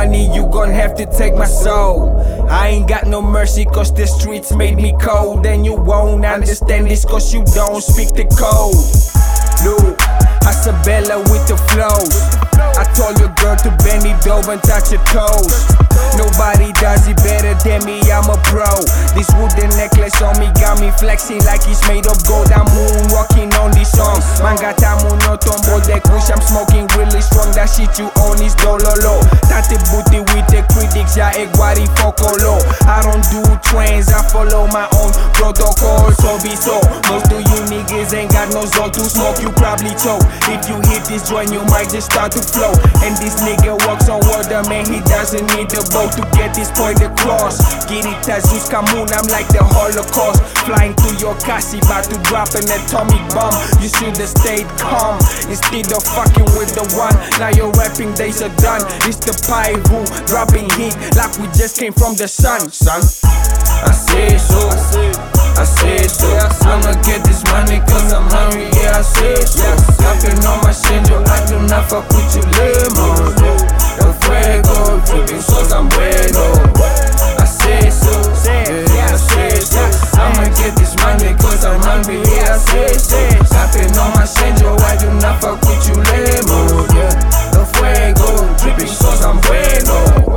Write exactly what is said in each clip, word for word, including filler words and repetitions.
money, you gon' have to take my soul. I ain't got no mercy cause the streets made me cold. And you won't understand this cause you don't speak the code. Look, Isabella with the flows. I told your girl to bend it over and touch her toes. Nobody does it better than me, I'm a pro. This wooden necklace on me got me flexing like it's made of gold. I'm moonwalking on this song. Man gata muno tombo de kush, I'm smoking really strong. That shit you own is dololo. Tate booty with the critics, ya egwari fokolo. I don't do trends, I follow my own protocol. So be so, most of you niggas ain't got no zone to smoke, you probably choke. If you hit this joint, you might just start to flow. And this nigga walks on water, man, he doesn't need the boat to get this point across. Get it, Tazus Kamun, I'm like the Holocaust. Flying through your cassie, about to drop an atomic bomb. You should've stayed calm, instead of fucking with the one. Now your rapping days are done. It's the Paivu, dropping heat like we just came from the sun. Son, I say so, I say so. I'ma get this money cause I'm hungry, yeah I say so. Tapping on my shenjo, I do not fuck with you lemon. El fuego, dripping sauce, I'm bueno. I say so, yeah I say so. I'ma get this money cause I'm hungry, yeah I say so. Tapping on my shenjo, I do not fuck with you lemon. Yeah, el fuego, dripping sauce, I'm bueno.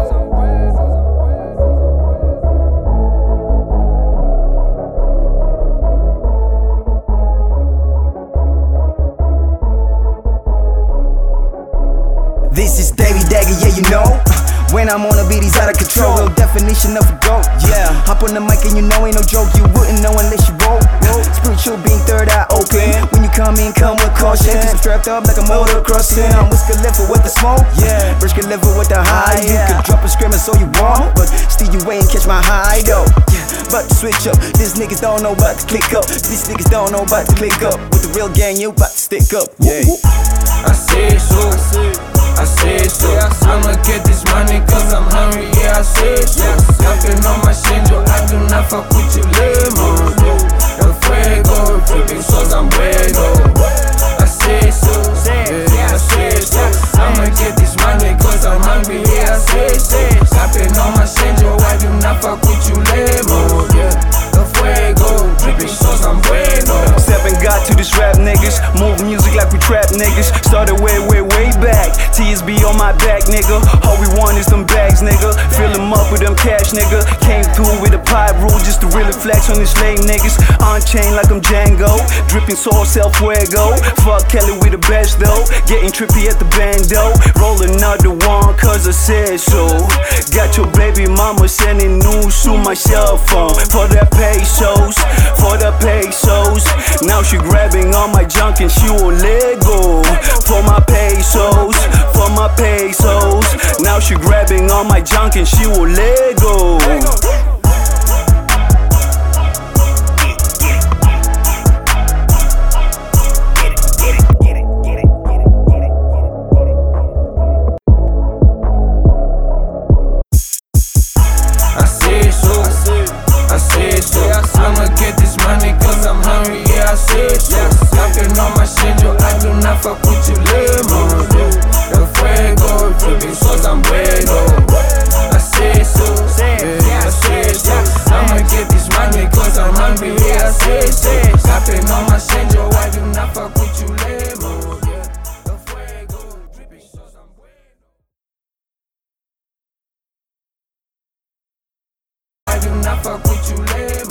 This is Davey Dagger, yeah you know. When I'm on a beat, he's out of control. Real definition of a goat, yeah. Hop on the mic and you know ain't no joke. You wouldn't know unless you roll. Spiritual being third eye open. When you come in, come with caution. Cause I'm strapped up like a motocrossing. I'm Wiz Khalifa with the smoke, yeah. Burj Khalifa with the high. You could drop a screamer so you want, but still you ain't catch my high though. Yeah, but to switch up. These niggas don't know about to click up. These niggas don't know about to click up. With the real gang, you about to stick up. Yeah. I say so. I say so. I'ma get this money cause I'm hungry, yeah I say so. Tapping on my shenjo, I do not fuck with you lemon. El fuego, dripping sauce, I'm bueno. I say so, yeah I say so. I'ma get this money cause I'm hungry, yeah I say so. Tapping on my shenjo, I do not fuck with you lemon. Yeah, el fuego, dripping sauce, I'm bueno. Stepping God to this rap niggas, move music like we trap niggas. Started way, way, way back. T S B on my back, nigga. All we want is them bags, nigga. Fill them up with them cash, nigga. Came through with a pipe rule just to really flex on these lame niggas. On chain like I'm Django, dripping sauce, El Fuego. Fuck Kelly with the best though. Getting trippy at the bando. Roll another one cause I said so. Got your baby mama sending news to my cell phone. For the pesos, for the pesos. Now she grabbing on my junk and she won't let go. For my pesos, for my pesos. Now she grabbing on my junk and she won't let go. I say so, I say so. I'ma get this money cause I'm hungry, yeah I say so. Tapping on my shenjo, I do not fuck with you lemon. El fuego, dripping sauce, I'm bueno. I say so, yeah I say so. I'ma get this money cause I'm hungry, yeah I say so. Tapping on my shenjo, I do not fuck with you lemon. El fuego, dripping sauce, I'm bueno. I do not fuck with you lemon.